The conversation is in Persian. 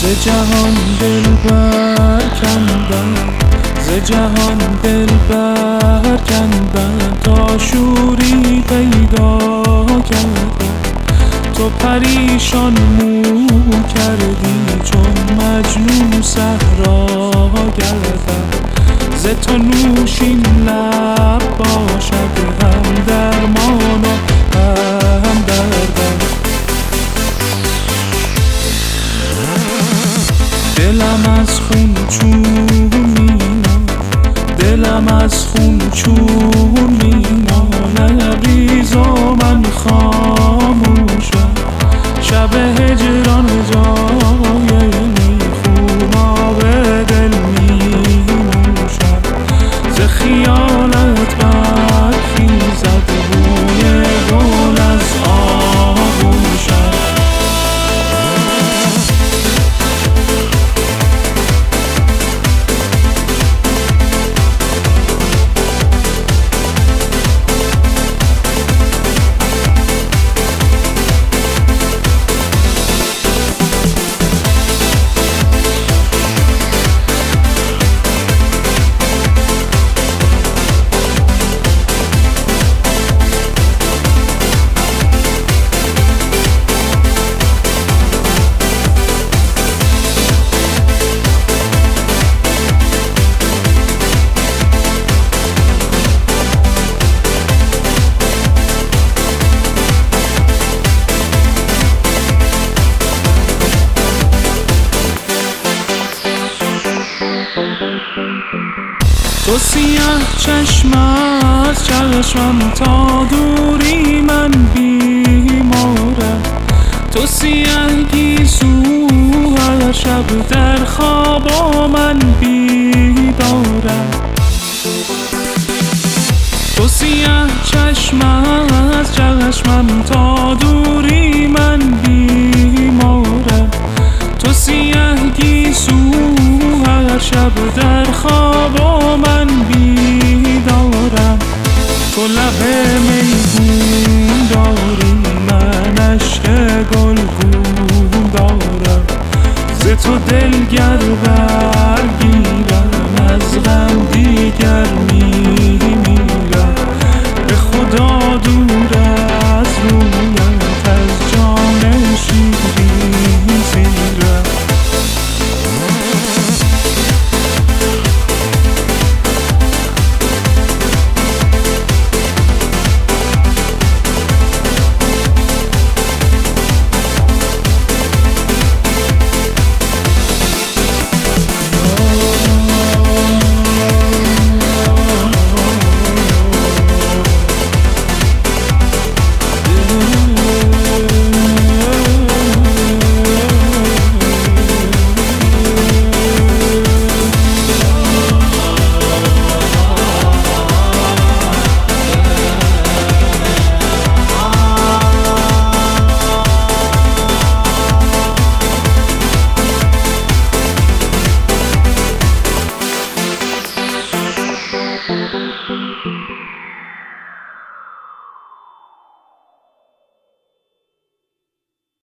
ز جهان دل برکندم، ز جهان دل برکندم، تا شوری پیدا کردم. تو پریشان مو کردی چون مجنون صحرا گردم. ز تو نوشین لب باشد هم درمان و هم دردم. دلم از خون چون می‌ماند، دلم از خون چون می‌ماند، لبریز و من خاموشم. شب هجران جای میخون آب دل می‌نوشم. ز خیالت برخیزد بوی گل از آغوشم. تو سیاه چشم از چشمم، تا دوری من بیمارم. تو سیاه گیسو هر شب در خواب من بیدارم. تو سیاه چشم از چشمم، تا دوری